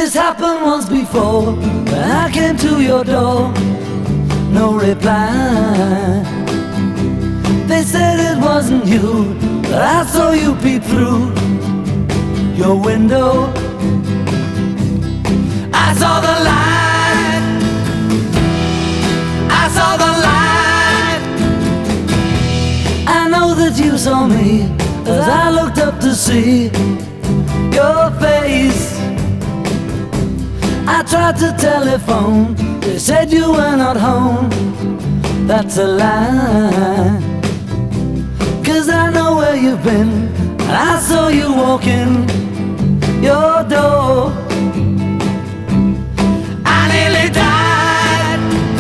This happened once before, when I came to your door. No reply. They said it wasn't you, but I saw you peep through your window. I saw the light, I saw the light. I know that you saw me as I looked up to see your face. I tried to telephone, they said you were not home. That's a lie, 'cause I know where you've been. I saw you walking your door. I nearly died,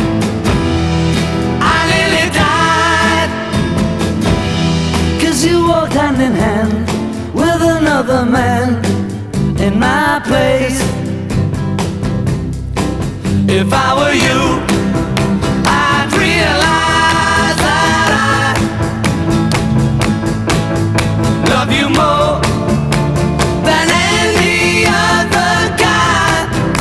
I nearly died, 'cause you walked hand in hand with another man in my place. If I were you, I'd realize that I love you more than any other guy,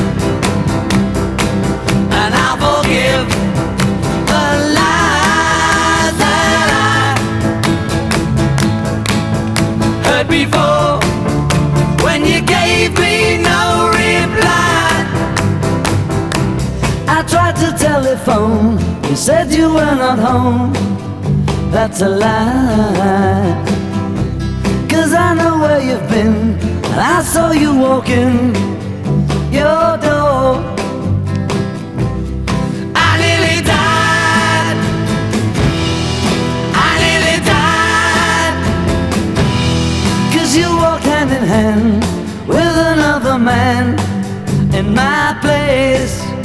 and I'll forgive the lies that I heard before when you gave me no reply. I tried to telephone, you said you were not home. That's a lie, 'cause I know where you've been, and I saw you walking your door. I nearly died, I nearly died, 'cause you walked hand in hand with another man in my place.